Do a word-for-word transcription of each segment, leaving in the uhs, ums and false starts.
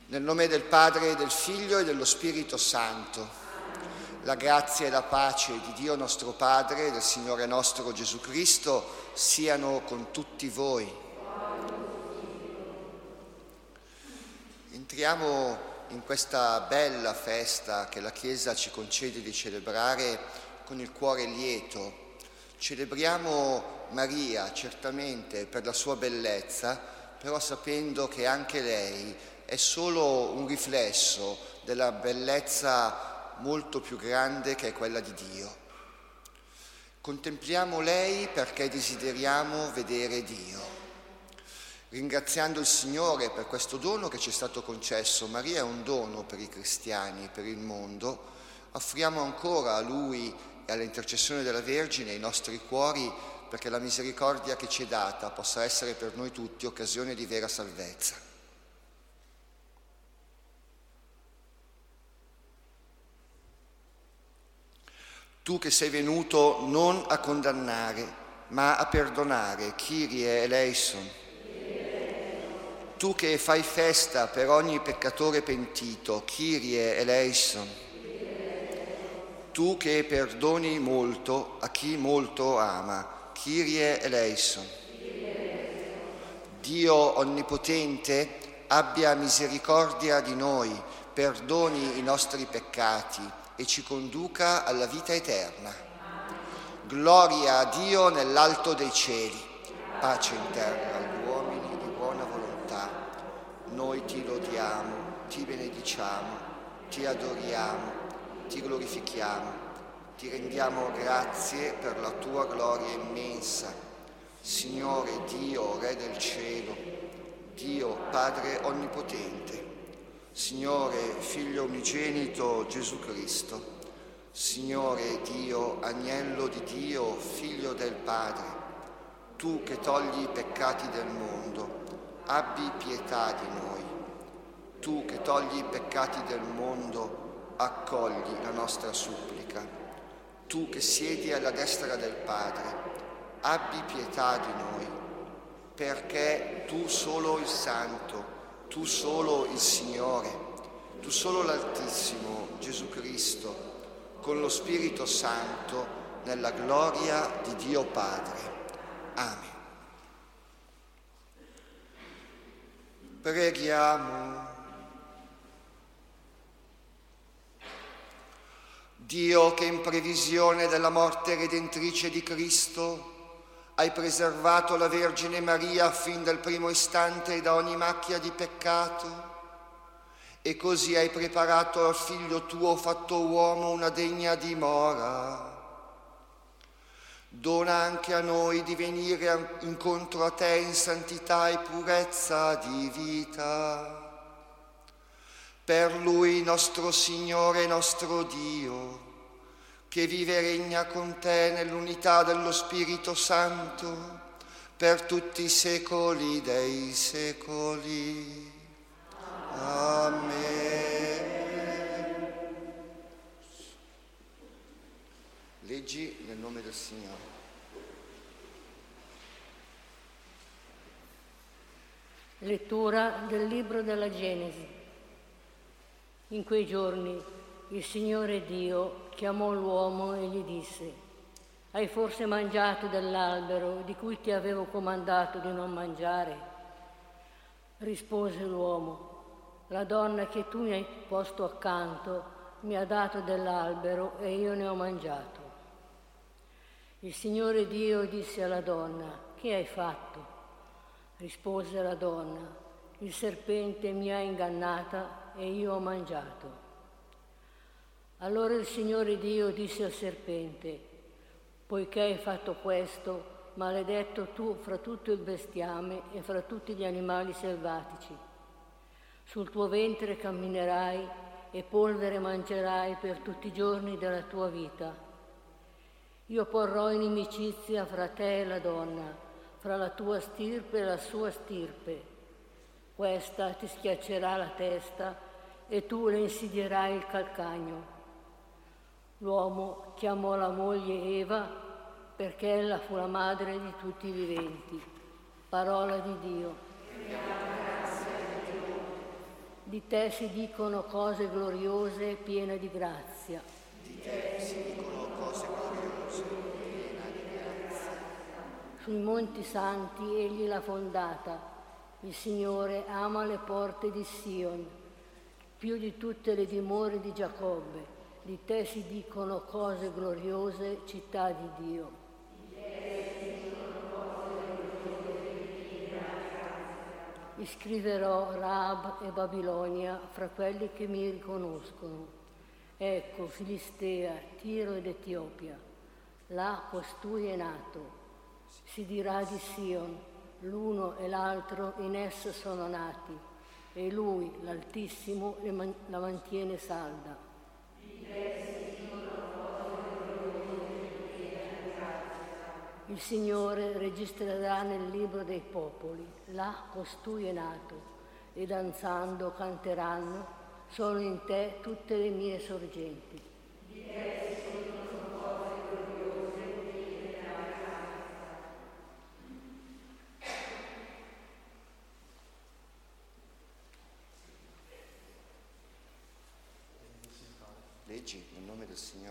Nel nome del Padre, del Figlio e dello Spirito Santo, la grazia e la pace di Dio nostro Padre e del Signore nostro Gesù Cristo siano con tutti voi. Entriamo in questa bella festa che la Chiesa ci concede di celebrare con il cuore lieto. Celebriamo Maria certamente per la sua bellezza, però sapendo che anche lei è solo un riflesso della bellezza molto più grande che è quella di Dio. Contempliamo lei perché desideriamo vedere Dio. Ringraziando il Signore per questo dono che ci è stato concesso, Maria è un dono per i cristiani, per il mondo, offriamo ancora a Lui e all'intercessione della Vergine i nostri cuori perché la misericordia che ci è data possa essere per noi tutti occasione di vera salvezza. Tu che sei venuto non a condannare, ma a perdonare, Kyrie eleison. Tu che fai festa per ogni peccatore pentito, Kyrie eleison. Tu che perdoni molto a chi molto ama, Kyrie eleison. Dio onnipotente, abbia misericordia di noi, perdoni i nostri peccati e ci conduca alla vita eterna. Gloria a Dio nell'alto dei cieli, pace in terra agli uomini di buona volontà. Noi ti lodiamo, ti benediciamo, ti adoriamo, ti glorifichiamo, ti rendiamo grazie per la tua gloria immensa. Signore Dio, Re del cielo, Dio Padre onnipotente, Signore, Figlio unigenito Gesù Cristo, Signore Dio, Agnello di Dio, Figlio del Padre, Tu che togli i peccati del mondo, abbi pietà di noi. Tu che togli i peccati del mondo, accogli la nostra supplica. Tu che siedi alla destra del Padre, abbi pietà di noi, perché Tu solo il Santo, Tu solo il Signore, Tu solo l'Altissimo, Gesù Cristo, con lo Spirito Santo, nella gloria di Dio Padre. Amen. Preghiamo. Dio che in previsione della morte redentrice di Cristo hai preservato la Vergine Maria fin dal primo istante da ogni macchia di peccato e così hai preparato al Figlio tuo fatto uomo una degna dimora. Dona anche a noi di venire incontro a te in santità e purezza di vita. Per Lui nostro Signore e nostro Dio, che vive e regna con te nell'unità dello Spirito Santo, per tutti i secoli dei secoli. Amen. Leggi nel nome del Signore. Lettura del libro della Genesi. In quei giorni il Signore Dio chiamò l'uomo e gli disse: hai forse mangiato dell'albero di cui ti avevo comandato di non mangiare? Rispose l'uomo: la donna che tu mi hai posto accanto mi ha dato dell'albero e io ne ho mangiato. Il Signore Dio disse alla donna: che hai fatto? Rispose la donna: il serpente mi ha ingannata e io ho mangiato. Allora il Signore Dio disse al serpente: poiché hai fatto questo, maledetto tu fra tutto il bestiame e fra tutti gli animali selvatici. Sul tuo ventre camminerai e polvere mangerai per tutti i giorni della tua vita. Io porrò inimicizia fra te e la donna, fra la tua stirpe e la sua stirpe. Questa ti schiaccerà la testa e tu le insidierai il calcagno. L'uomo chiamò la moglie Eva perché ella fu la madre di tutti i viventi. Parola di Dio. Di te si dicono cose gloriose, piene di grazia. Di te si dicono cose gloriose, piena di grazia. Sui monti santi egli l'ha fondata. Il Signore ama le porte di Sion, più di tutte le dimore di Giacobbe. Di te si dicono cose gloriose, città di Dio. Di te si dicono cose gloriose, piene di grazia. Iscriverò Raab e Babilonia fra quelli che mi riconoscono. Ecco, Filistea, Tiro ed Etiopia. Là costui è nato. Si dirà di Sion, l'uno e l'altro in esso sono nati, e lui, l'Altissimo, la mantiene salda. Il Signore registrerà nel libro dei popoli, là costui è nato, e danzando canteranno, sono in te tutte le mie sorgenti. Leggi nel nome del Signore.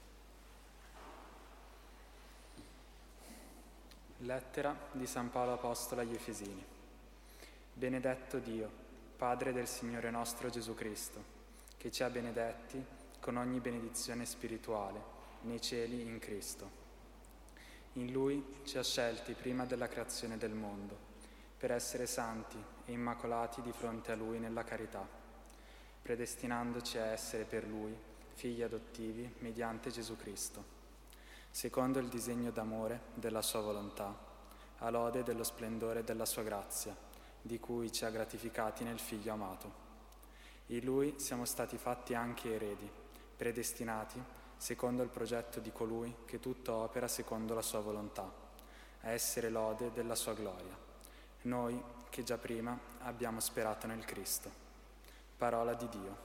Lettera di San Paolo Apostolo agli Efesini. Benedetto Dio, Padre del Signore nostro Gesù Cristo, che ci ha benedetti con ogni benedizione spirituale nei cieli in Cristo. In Lui ci ha scelti prima della creazione del mondo, per essere santi e immacolati di fronte a Lui nella carità, predestinandoci a essere per Lui figli adottivi mediante Gesù Cristo, secondo il disegno d'amore della sua volontà, a lode dello splendore della sua grazia, di cui ci ha gratificati nel Figlio amato. In Lui siamo stati fatti anche eredi, predestinati secondo il progetto di colui che tutto opera secondo la sua volontà, a essere lode della sua gloria, noi che già prima abbiamo sperato nel Cristo. Parola di Dio.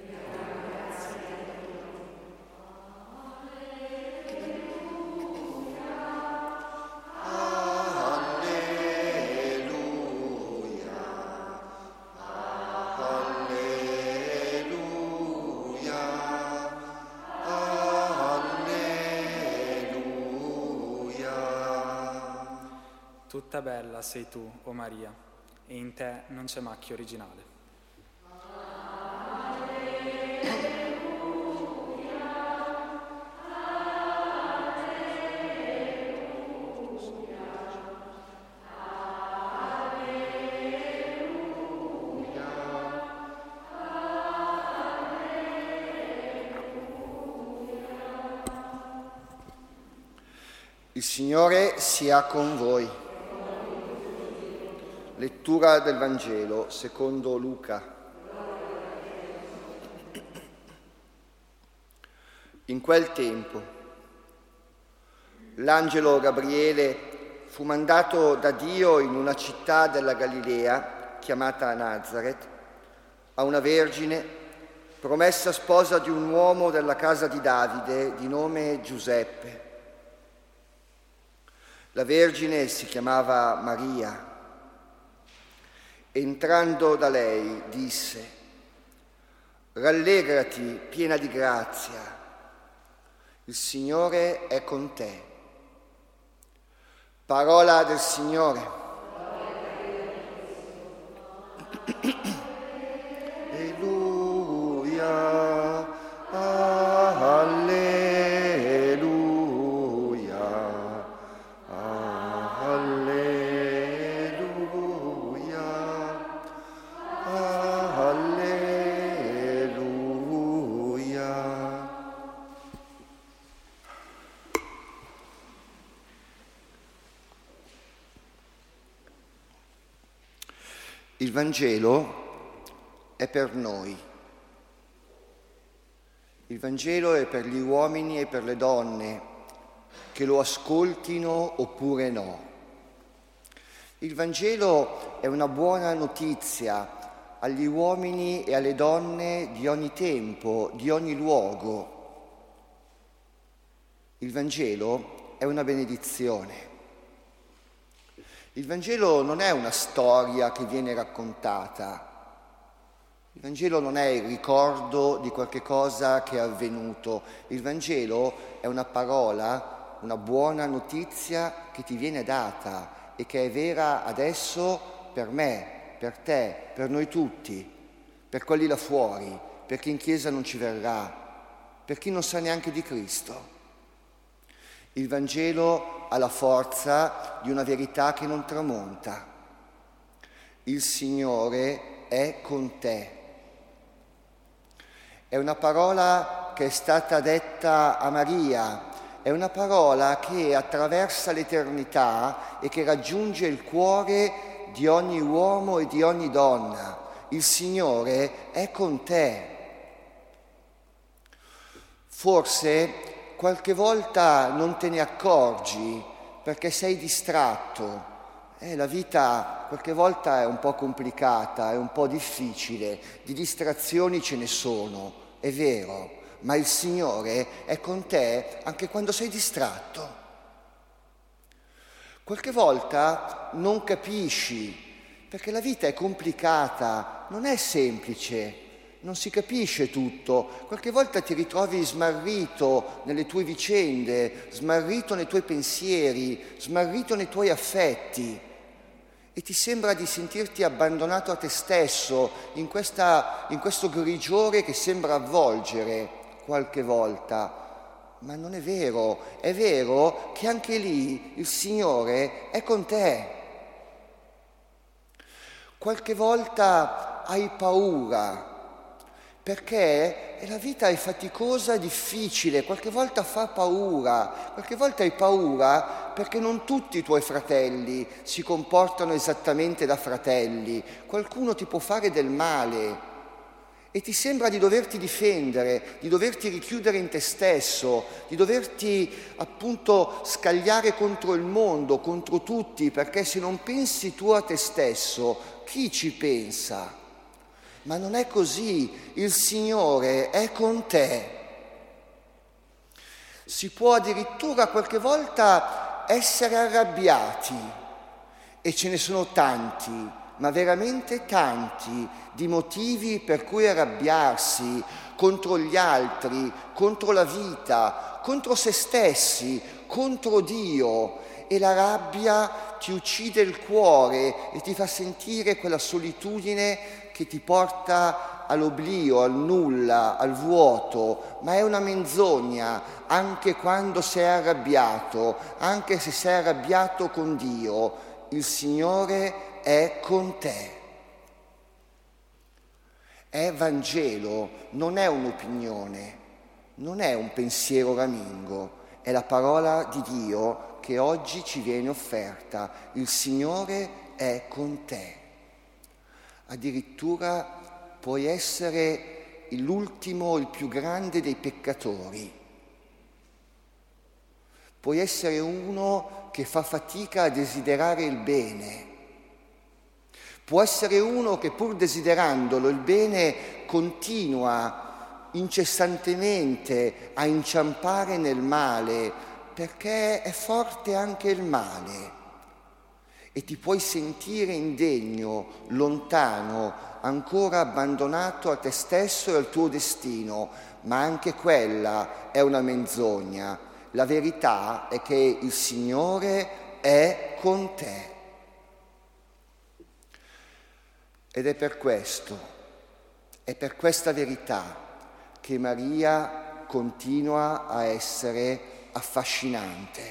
Tutta bella sei tu, o Maria, e in te non c'è macchia originale. Il Signore sia con voi. Lettura del Vangelo secondo Luca. In quel tempo l'angelo Gabriele fu mandato da Dio in una città della Galilea chiamata Nazaret a una vergine promessa sposa di un uomo della casa di Davide di nome Giuseppe. La vergine si chiamava Maria. Entrando da lei disse: «Rallegrati, piena di grazia, il Signore è con te». Parola del Signore. Alleluia, alleluia. Il Vangelo è per noi. Il Vangelo è per gli uomini e per le donne che lo ascoltino oppure no. Il Vangelo è una buona notizia agli uomini e alle donne di ogni tempo, di ogni luogo. Il Vangelo è una benedizione. Il Vangelo non è una storia che viene raccontata, Il Vangelo non è il ricordo di qualche cosa che è avvenuto. Il Vangelo è una parola, una buona notizia che ti viene data e che è vera adesso per me, per te, per noi tutti, per quelli là fuori, per chi in chiesa non ci verrà, per chi non sa neanche di Cristo. Il Vangelo ha la forza di una verità che non tramonta. Il Signore è con te. È una parola che è stata detta a Maria, è una parola che attraversa l'eternità e che raggiunge il cuore di ogni uomo e di ogni donna. Il Signore è con te. Forse qualche volta non te ne accorgi perché sei distratto. Eh, la vita qualche volta è un po' complicata, è un po' difficile, di distrazioni ce ne sono, è vero, ma il Signore è con te anche quando sei distratto. Qualche volta non capisci, perché la vita è complicata, non è semplice. Non si capisce tutto, qualche volta ti ritrovi smarrito nelle tue vicende, smarrito nei tuoi pensieri, smarrito nei tuoi affetti e ti sembra di sentirti abbandonato a te stesso in, questa, in questo grigiore che sembra avvolgere qualche volta. Ma non è vero, è vero che anche lì il Signore è con te. Qualche volta hai paura, perché la vita è faticosa, difficile, qualche volta fa paura, qualche volta hai paura perché non tutti i tuoi fratelli si comportano esattamente da fratelli, qualcuno ti può fare del male e ti sembra di doverti difendere, di doverti richiudere in te stesso, di doverti appunto scagliare contro il mondo, contro tutti, perché se non pensi tu a te stesso, chi ci pensa? Ma non è così, il Signore è con te. Si può addirittura qualche volta essere arrabbiati, e ce ne sono tanti, ma veramente tanti, di motivi per cui arrabbiarsi contro gli altri, contro la vita, contro se stessi, contro Dio. E la rabbia ti uccide il cuore e ti fa sentire quella solitudine che ti porta all'oblio, al nulla, al vuoto, ma è una menzogna anche quando sei arrabbiato, anche se sei arrabbiato con Dio, il Signore è con te. È Vangelo, non è un'opinione, non è un pensiero ramingo, è la parola di Dio che oggi ci viene offerta. Il Signore è con te. Addirittura puoi essere l'ultimo, il più grande dei peccatori. Puoi essere uno che fa fatica a desiderare il bene. Può essere uno che pur desiderandolo il bene continua incessantemente a inciampare nel male, perché è forte anche il male. E ti puoi sentire indegno, lontano, ancora abbandonato a te stesso e al tuo destino, ma anche quella è una menzogna. La verità è che il Signore è con te. Ed è per questo, è per questa verità che Maria continua a essere affascinante.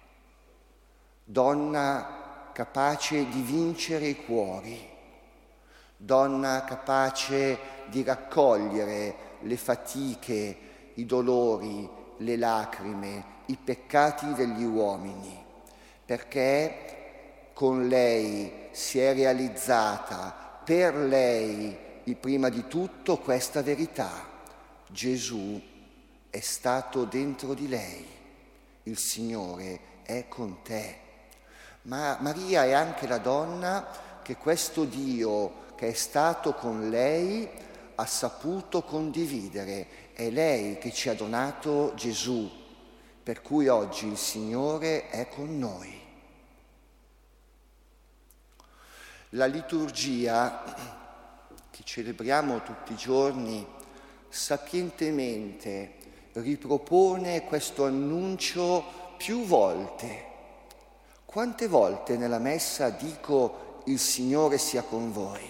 Donna capace di vincere i cuori, donna capace di raccogliere le fatiche, i dolori, le lacrime, i peccati degli uomini, perché con lei si è realizzata, per lei, prima di tutto, questa verità. Gesù è stato dentro di lei, il Signore è con te. Ma Maria è anche la donna che questo Dio che è stato con lei ha saputo condividere. È lei che ci ha donato Gesù, per cui oggi il Signore è con noi. La liturgia che celebriamo tutti i giorni, sapientemente ripropone questo annuncio più volte. Quante volte nella messa dico il Signore sia con voi?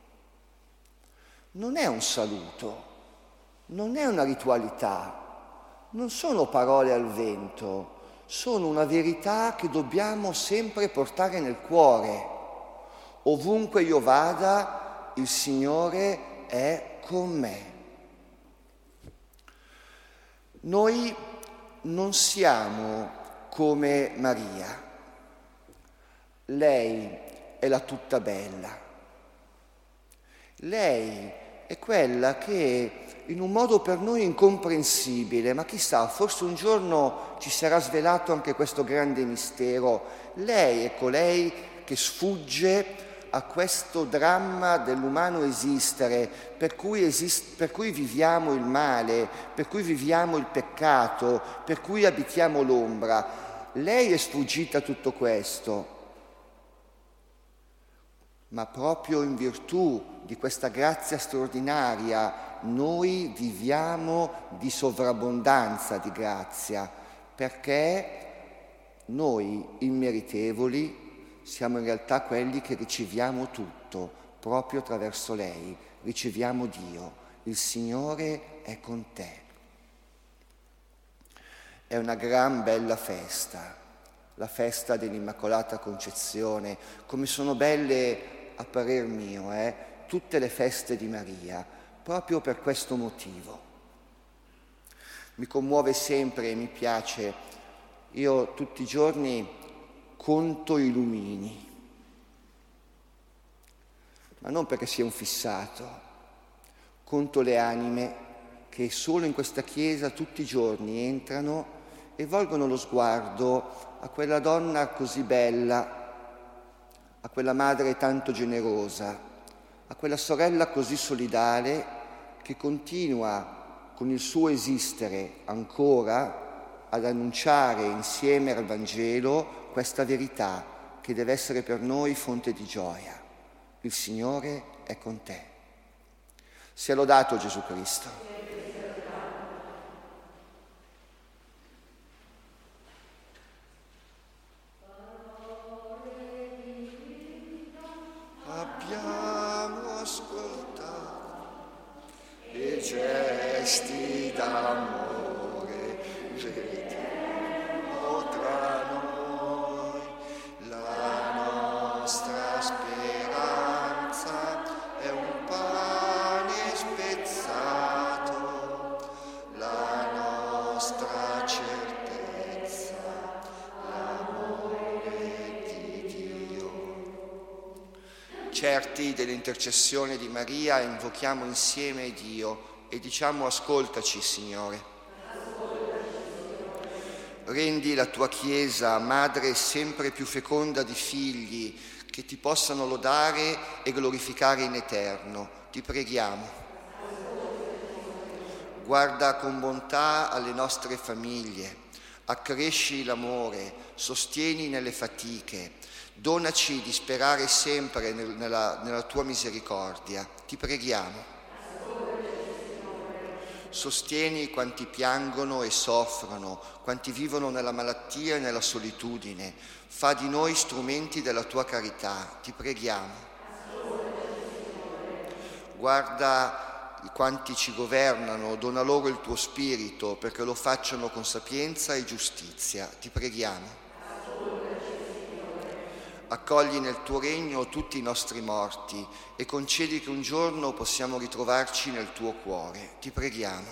Non è un saluto, non è una ritualità, non sono parole al vento, sono una verità che dobbiamo sempre portare nel cuore. Ovunque io vada, il Signore è con me. Noi non siamo come Maria. Lei è la tutta bella. Lei è quella che in un modo per noi incomprensibile, ma chissà, forse un giorno ci sarà svelato anche questo grande mistero. Lei è colei che sfugge a questo dramma dell'umano esistere, per cui, esist- per cui viviamo il male, per cui viviamo il peccato, per cui abitiamo l'ombra. Lei è sfuggita a tutto questo, ma proprio in virtù di questa grazia straordinaria noi viviamo di sovrabbondanza di grazia, perché noi immeritevoli siamo in realtà quelli che riceviamo tutto proprio attraverso lei, riceviamo Dio. Il Signore è con te. È una gran bella festa, la festa dell'Immacolata Concezione, come sono belle a parer mio, eh, tutte le feste di Maria, proprio per questo motivo. Mi commuove sempre e mi piace, io tutti i giorni conto i lumini, ma non perché sia un fissato, conto le anime che solo in questa chiesa tutti i giorni entrano e volgono lo sguardo a quella donna così bella, a quella madre tanto generosa, a quella sorella così solidale che continua con il suo esistere ancora ad annunciare insieme al Vangelo questa verità che deve essere per noi fonte di gioia. Il Signore è con te. Sia lodato Gesù Cristo. Abbiamo ascoltato i gesti d'amore, vediamo tra noi la nostra speranza, è un pane spezzato, la nostra certezza, l'amore di Dio. Certi dell'intercessione di Maria, invochiamo insieme Dio e diciamo: ascoltaci, Signore. Rendi la tua Chiesa madre sempre più feconda di figli che ti possano lodare e glorificare in eterno. Ti preghiamo. Guarda con bontà alle nostre famiglie, accresci l'amore, sostieni nelle fatiche, donaci di sperare sempre nel, nella, nella tua misericordia. Ti preghiamo. Sostieni quanti piangono e soffrono, quanti vivono nella malattia e nella solitudine. Fa di noi strumenti della tua carità. Ti preghiamo. Guarda quanti ci governano, dona loro il tuo spirito perché lo facciano con sapienza e giustizia. Ti preghiamo. Accogli nel tuo regno tutti i nostri morti e concedi che un giorno possiamo ritrovarci nel tuo cuore. Ti preghiamo.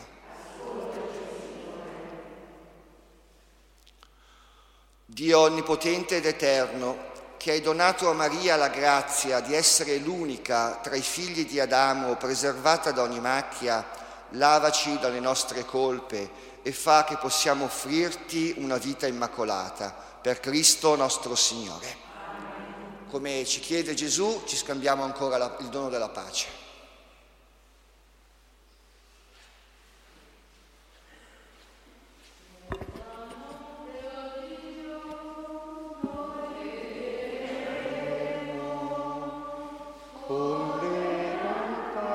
Dio onnipotente ed eterno, che hai donato a Maria la grazia di essere l'unica tra i figli di Adamo preservata da ogni macchia, lavaci dalle nostre colpe e fa che possiamo offrirti una vita immacolata. Per Cristo nostro Signore. Come ci chiede Gesù, ci scambiamo ancora la, il dono della pace. Con le campane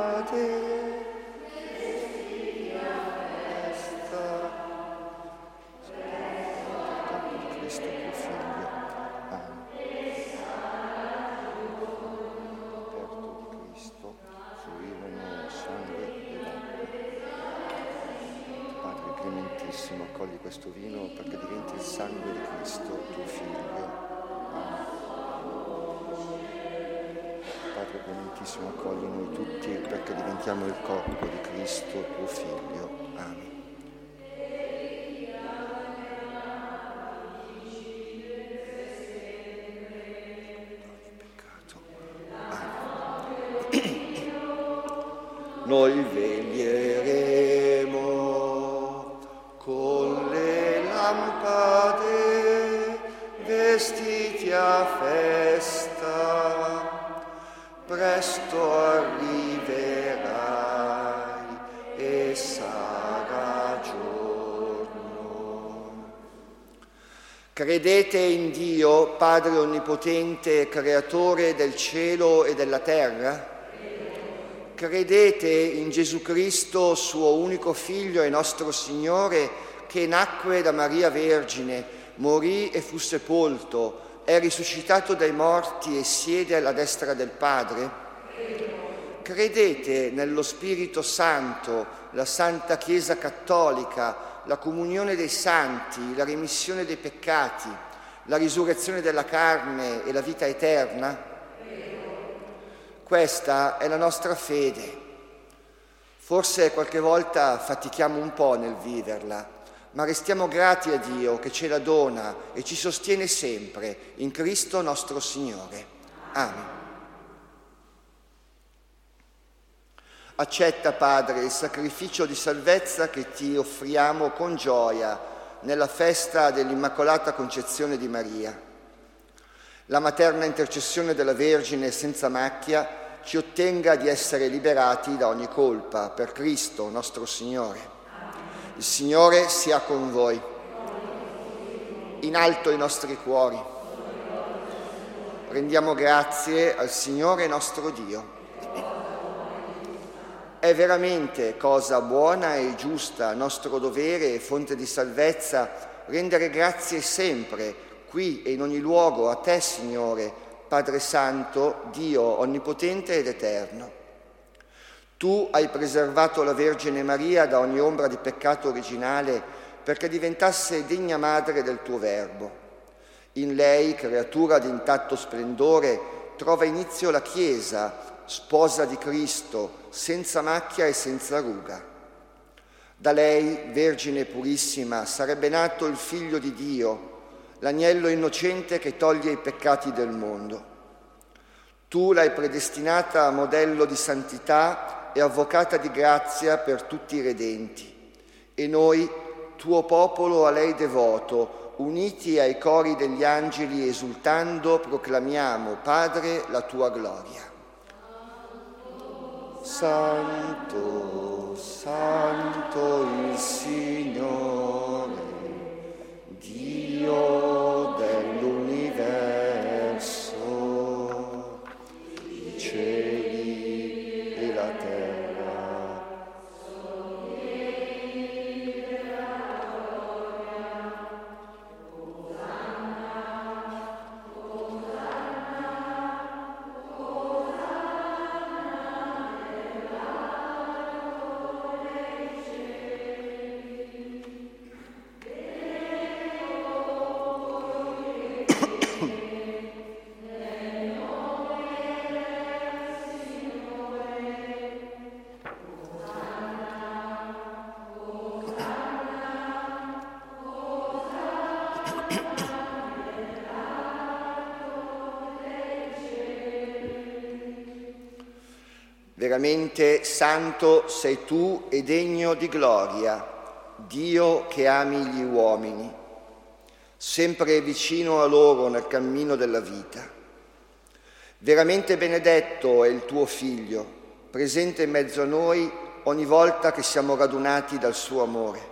clementissimo, accogli questo vino perché diventi il sangue di Cristo, tuo Figlio. Amen. Padre clementissimo, accogli noi tutti perché diventiamo il corpo di Cristo, tuo Figlio. Amen. Noi veglieremo con le lampade, vestiti a festa, presto arriverai e sarà giorno. Credete in Dio, Padre Onnipotente, Creatore del cielo e della terra? Credete in Gesù Cristo, suo unico Figlio e nostro Signore, che nacque da Maria Vergine, morì e fu sepolto, è risuscitato dai morti e siede alla destra del Padre? Credete nello Spirito Santo, la Santa Chiesa Cattolica, la comunione dei santi, la remissione dei peccati, la risurrezione della carne e la vita eterna? Questa è la nostra fede. Forse qualche volta fatichiamo un po' nel viverla, ma restiamo grati a Dio che ce la dona e ci sostiene sempre in Cristo nostro Signore. Amen. Accetta, Padre, il sacrificio di salvezza che ti offriamo con gioia nella festa dell'Immacolata Concezione di Maria. La materna intercessione della Vergine senza macchia ci ottenga di essere liberati da ogni colpa per Cristo nostro Signore. Il Signore sia con voi. In alto i nostri cuori. Rendiamo grazie al Signore nostro Dio. È veramente cosa buona e giusta, nostro dovere e fonte di salvezza, rendere grazie sempre, qui e in ogni luogo, a Te, Signore, Padre Santo, Dio onnipotente ed eterno. Tu hai preservato la Vergine Maria da ogni ombra di peccato originale perché diventasse degna madre del tuo Verbo. In lei, creatura di intatto splendore, trova inizio la Chiesa, sposa di Cristo, senza macchia e senza ruga. Da lei, Vergine purissima, sarebbe nato il Figlio di Dio, l'agnello innocente che toglie i peccati del mondo. Tu l'hai predestinata a modello di santità e avvocata di grazia per tutti i redenti. E noi, tuo popolo a lei devoto, uniti ai cori degli angeli, esultando, proclamiamo, Padre, la tua gloria. Santo, Santo il Signore, Dio dell'universo, i cieli e la terra. Veramente santo sei tu e degno di gloria, Dio che ami gli uomini, sempre vicino a loro nel cammino della vita. Veramente benedetto è il tuo Figlio, presente in mezzo a noi ogni volta che siamo radunati dal suo amore.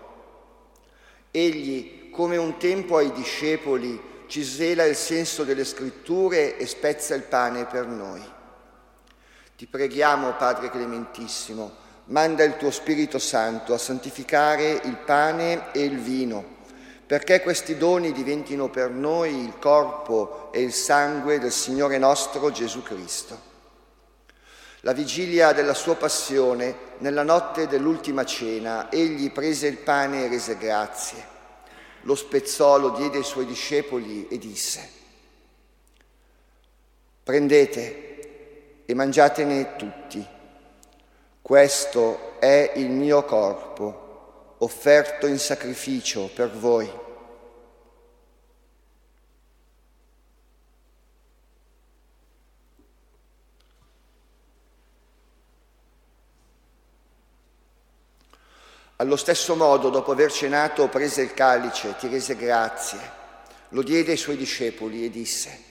Egli, come un tempo ai discepoli, ci svela il senso delle Scritture e spezza il pane per noi. Ti preghiamo, Padre Clementissimo, manda il tuo Spirito Santo a santificare il pane e il vino, perché questi doni diventino per noi il corpo e il sangue del Signore nostro Gesù Cristo. La vigilia della sua passione, nella notte dell'ultima cena, egli prese il pane e rese grazie. Lo spezzò, lo diede ai suoi discepoli e disse: prendete e mangiatene tutti. Questo è il mio corpo, offerto in sacrificio per voi. Allo stesso modo, dopo aver cenato, prese il calice, ti rese grazie, lo diede ai suoi discepoli e disse: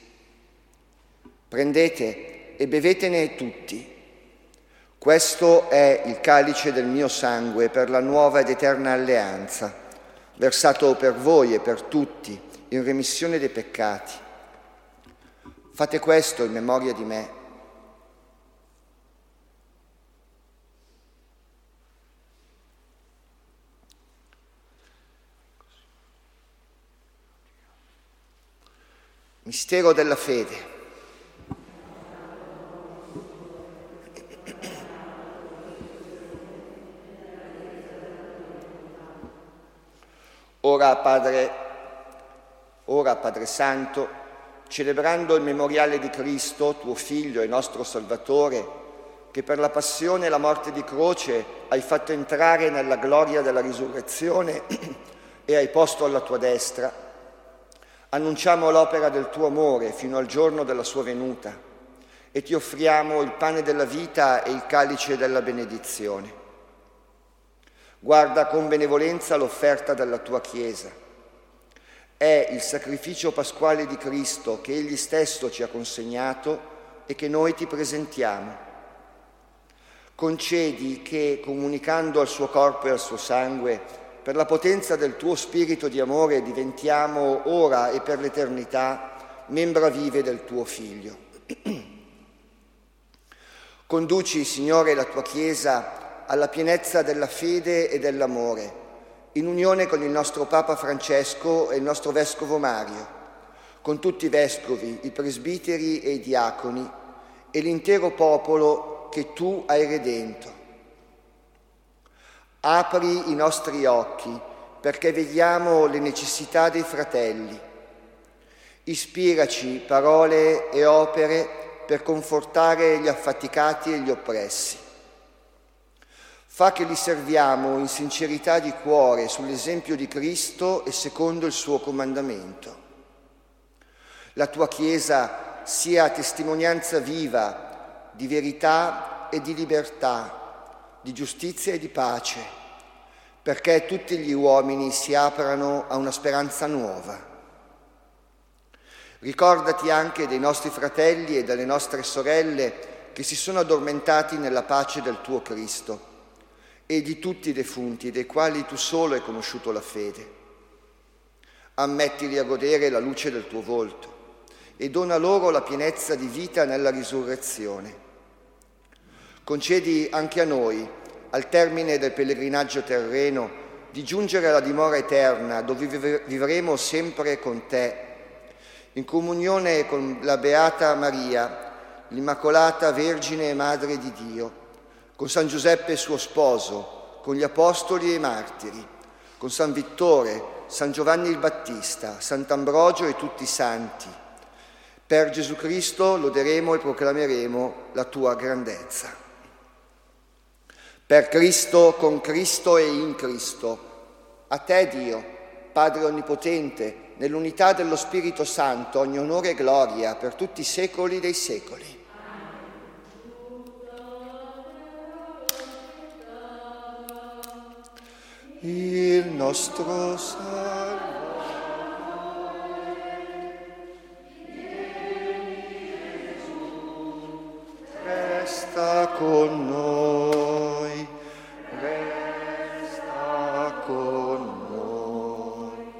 prendete e bevetene tutti. Questo è il calice del mio sangue per la nuova ed eterna alleanza, versato per voi e per tutti in remissione dei peccati. Fate questo in memoria di me. Mistero della fede. Ora, Padre, ora, Padre Santo, celebrando il memoriale di Cristo, tuo Figlio e nostro Salvatore, che per la passione e la morte di croce hai fatto entrare nella gloria della risurrezione e hai posto alla tua destra, annunciamo l'opera del tuo amore fino al giorno della sua venuta e ti offriamo il pane della vita e il calice della benedizione. Guarda con benevolenza l'offerta della tua Chiesa. È il sacrificio pasquale di Cristo che Egli stesso ci ha consegnato e che noi ti presentiamo. Concedi che, comunicando al suo corpo e al suo sangue, per la potenza del tuo spirito di amore diventiamo ora e per l'eternità membra vive del tuo Figlio. Conduci, Signore, la tua Chiesa alla pienezza della fede e dell'amore, in unione con il nostro Papa Francesco e il nostro Vescovo Mario, con tutti i vescovi, i presbiteri e i diaconi e l'intero popolo che tu hai redento. Apri i nostri occhi perché vediamo le necessità dei fratelli. Ispiraci parole e opere per confortare gli affaticati e gli oppressi. Fa che li serviamo in sincerità di cuore sull'esempio di Cristo e secondo il suo comandamento. La tua Chiesa sia testimonianza viva di verità e di libertà, di giustizia e di pace, perché tutti gli uomini si aprano a una speranza nuova. Ricordati anche dei nostri fratelli e delle nostre sorelle che si sono addormentati nella pace del tuo Cristo e di tutti i defunti dei quali tu solo hai conosciuto la fede. Ammettili a godere la luce del tuo volto e dona loro la pienezza di vita nella risurrezione. Concedi anche a noi, al termine del pellegrinaggio terreno, di giungere alla dimora eterna dove vivremo sempre con te, in comunione con la Beata Maria, l'Immacolata Vergine e Madre di Dio, con San Giuseppe suo sposo, con gli Apostoli e i Martiri, con San Vittore, San Giovanni il Battista, Sant'Ambrogio e tutti i santi. Per Gesù Cristo loderemo e proclameremo la tua grandezza. Per Cristo, con Cristo e in Cristo, a te Dio, Padre Onnipotente, nell'unità dello Spirito Santo, ogni onore e gloria per tutti i secoli dei secoli. Il nostro Salvatore, resta con noi, resta con noi.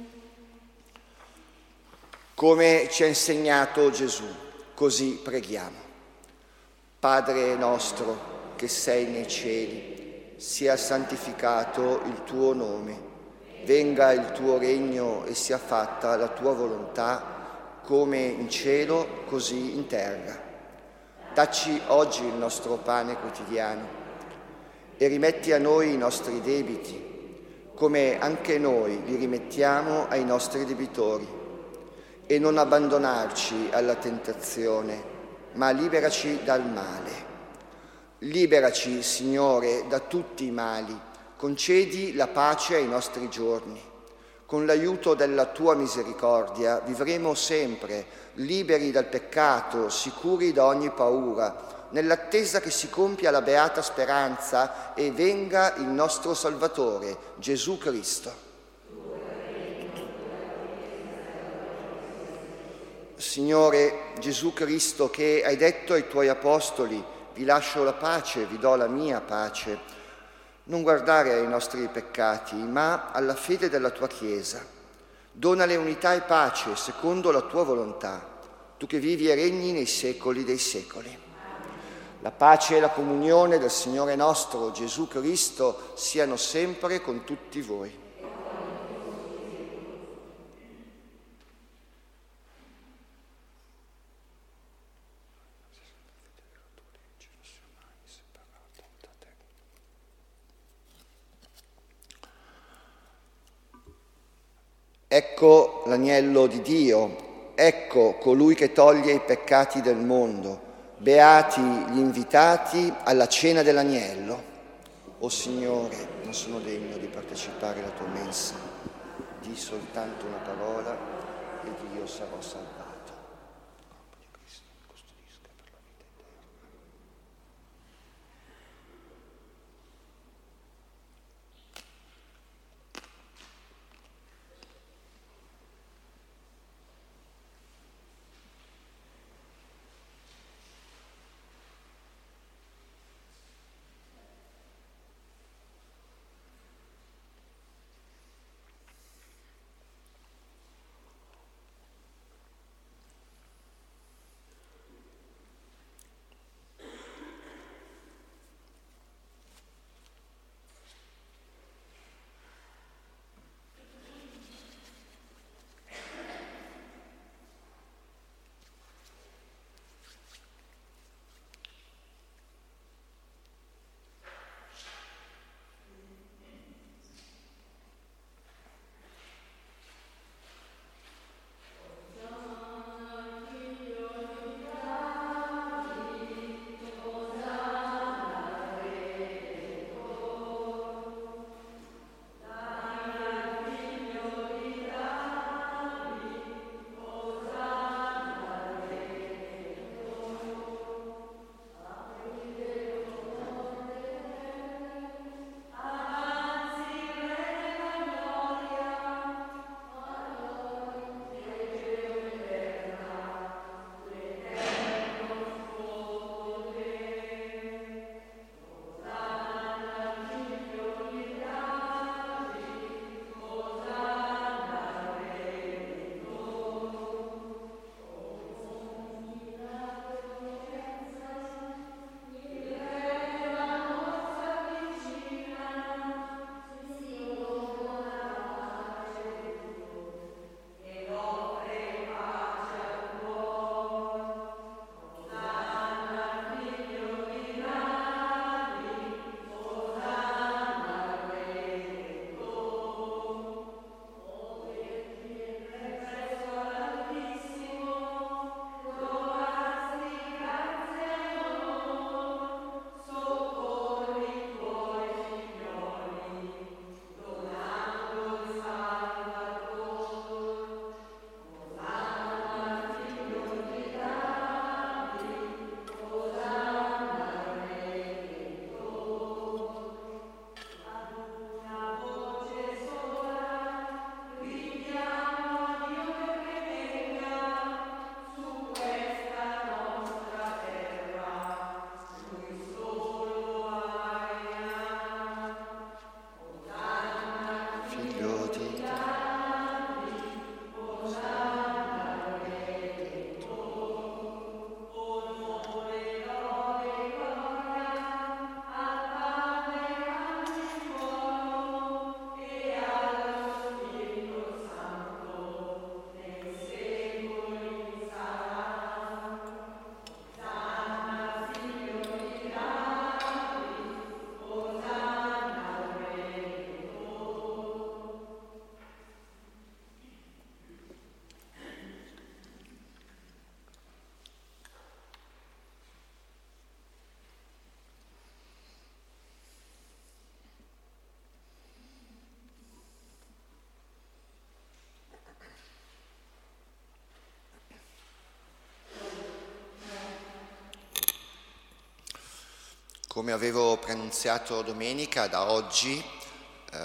Come ci ha insegnato Gesù, così preghiamo. Padre nostro che sei nei cieli, sia santificato il tuo nome, venga il tuo regno e sia fatta la tua volontà, come in cielo, così in terra. Dacci oggi il nostro pane quotidiano e rimetti a noi i nostri debiti, come anche noi li rimettiamo ai nostri debitori. E non abbandonarci alla tentazione, ma liberaci dal male. Liberaci, Signore, da tutti i mali. Concedi la pace ai nostri giorni. Con l'aiuto della tua misericordia vivremo sempre liberi dal peccato, sicuri da ogni paura, nell'attesa che si compia la beata speranza e venga il nostro Salvatore, Gesù Cristo. Signore Gesù Cristo, che hai detto ai tuoi apostoli: vi lascio la pace, vi do la mia pace, non guardare ai nostri peccati, ma alla fede della tua Chiesa. Donale unità e pace secondo la tua volontà, tu che vivi e regni nei secoli dei secoli. La pace e la comunione del Signore nostro Gesù Cristo siano sempre con tutti voi. Ecco l'agnello di Dio, ecco colui che toglie i peccati del mondo. Beati gli invitati alla cena dell'agnello. O Signore, non sono degno di partecipare alla tua mensa. Di soltanto una parola ed io sarò salvato. Corpo di Cristo mi custodisca per la vita eterna. Come avevo preannunziato domenica, da oggi, eh,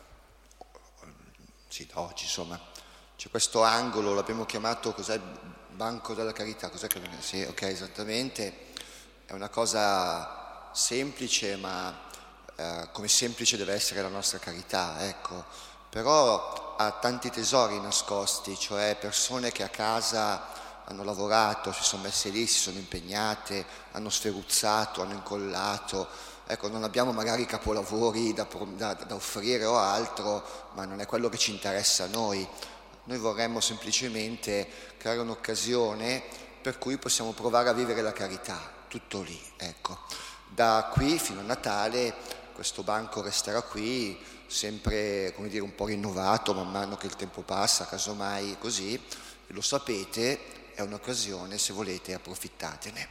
sì, da oggi insomma, c'è questo angolo, l'abbiamo chiamato, cos'è, Banco della Carità, cos'è che viene? Sì, ok, esattamente, è una cosa semplice, ma eh, come semplice deve essere la nostra carità, ecco, però ha tanti tesori nascosti, cioè persone che a casa hanno lavorato, si sono messe lì, si sono impegnate, hanno sferuzzato, hanno incollato. Ecco, non abbiamo magari capolavori da, da, da offrire o altro, ma non è quello che ci interessa a noi. Noi vorremmo semplicemente creare un'occasione per cui possiamo provare a vivere la carità, tutto lì, ecco. Da qui fino a Natale questo banco resterà qui, sempre, come dire, un po' rinnovato man mano che il tempo passa, casomai così, lo sapete. È un'occasione, se volete, approfittatene.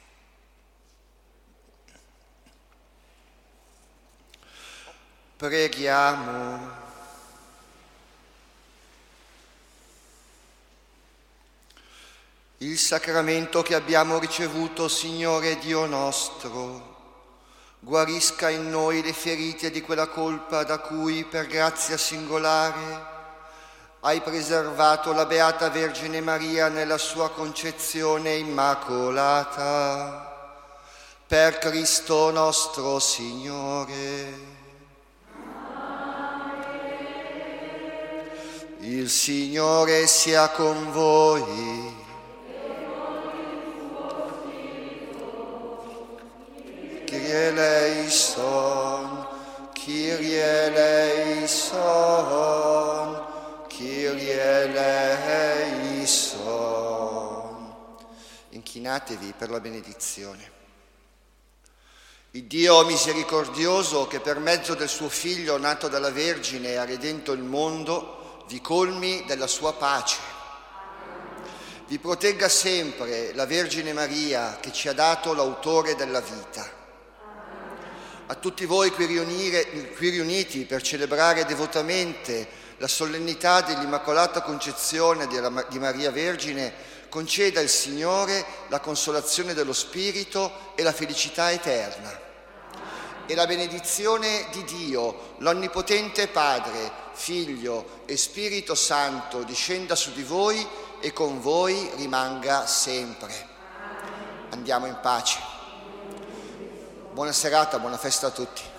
Preghiamo. Il sacramento che abbiamo ricevuto, Signore Dio nostro, guarisca in noi le ferite di quella colpa da cui, per grazia singolare, hai preservato la Beata Vergine Maria nella sua concezione immacolata. Per Cristo nostro Signore. Il Signore sia con voi. Kyrie eleison, Kyrie eleison. Kyrie eleison. Inchinatevi per la benedizione. Il Dio misericordioso, che per mezzo del suo Figlio nato dalla Vergine ha redento il mondo, vi colmi della sua pace. Vi protegga sempre la Vergine Maria, che ci ha dato l'autore della vita. A tutti voi qui, riunire, qui riuniti per celebrare devotamente la solennità dell'Immacolata Concezione di Maria Vergine, conceda il Signore la consolazione dello Spirito e la felicità eterna. E la benedizione di Dio, l'Onnipotente Padre, Figlio e Spirito Santo, discenda su di voi e con voi rimanga sempre. Andiamo in pace. Buona serata, buona festa a tutti.